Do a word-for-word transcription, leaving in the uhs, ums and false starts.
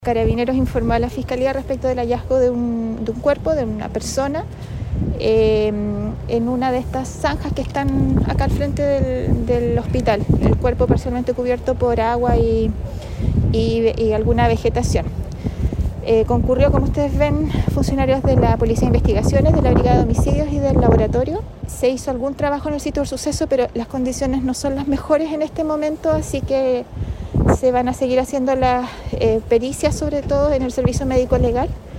Carabineros informó a la Fiscalía respecto del hallazgo de un, de un cuerpo, de una persona, eh, en una de estas zanjas que están acá al frente del, del hospital. El cuerpo parcialmente cubierto por agua y, y, y alguna vegetación. Eh, concurrió, como ustedes ven, funcionarios de la Policía de Investigaciones, de la Brigada de Homicidios y del laboratorio. Se hizo algún trabajo en el sitio del suceso, pero las condiciones no son las mejores en este momento, así que se van a seguir haciendo las eh, pericias, sobre todo en el servicio médico legal.